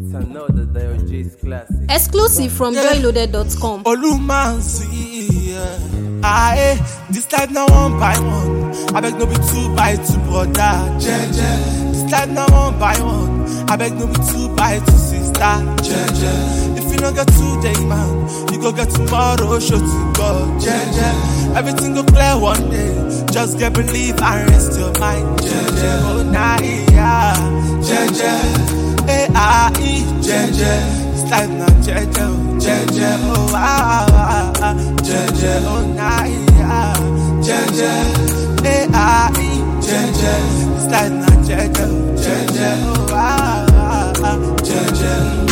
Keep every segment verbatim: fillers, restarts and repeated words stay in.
It's another Diogenes classic. Exclusive from Yeah. joy loaded dot com. Olumansi, yeah. Aye, this life now one by one. I beg no be two by two, brother. Jeje. This life now one by one. I beg no be two by two, sister. Jeje. If you don't get today, man, you go get tomorrow. Show to God. Jeje. Everything go clear one day. Just get believe and rest your mind. Jeje. Oh nah, yeah. Jeje. Eh ah, eh. Jeje. This life now jeje, oh jeje, oh ah ah ah, jeje, oh nah yeah, jeje, eh ah eh, jeje. This life now jeje, oh jeje, oh ah ah ah, jeje.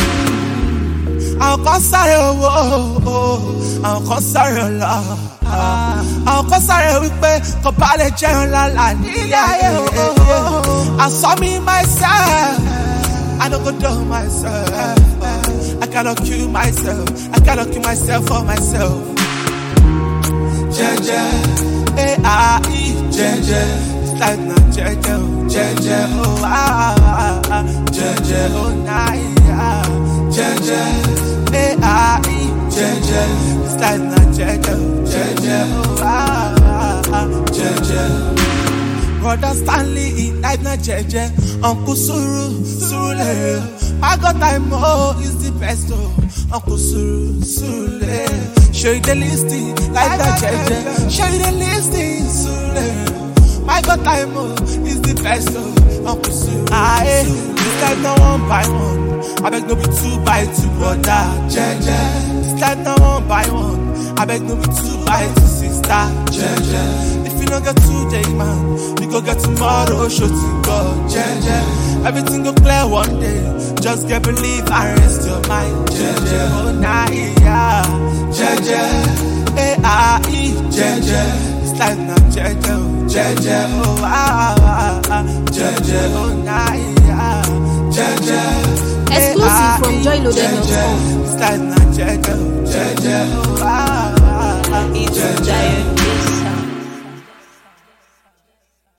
Àwọn kan sáré owó, àwọn kan sáré ọlá, àwọn kan sáré wípé kò bá lè jẹun lálá nílé ayé o. I saw me myself, I don't go do myself. I cannot kill myself. I cannot kill myself for myself. Jeje, eh ah eh, jeje. It's like na jeje, oh jeje, oh ah ah ah, jeje, oh nah yeah, jeje, eh ah eh, jeje. It's like na jeje, oh jeje, oh ah ah ah, jeje. Brother Stanley in life na jeje, Uncle Suru, Surule. I got time, oh, is the best, oh, Uncle Suru, Surule. Show you the listing, like that jeje. Show you the listing, Surule. I got time, oh, is the best, oh, Uncle Suru. Ah, eh, this life now one by one. I beg no be two by two, brother, jeje. This life now one by one. I beg no be two by two, sister, jeje. If you don't get today, man, you go get tomorrow, show to God, jeje. Everything go clear one day. Just get believe and rest your mind, jeje. Oh nah yeah, jeje. Eh ah eh, jeje. This life now jeje, oh jeje. Oh ah ah ah, jeje. Oh nah yeah, jeje. Exclusive from joy loaded dot com. This life now jeje, oh jeje. Oh ah ah ah, It's Diogenes.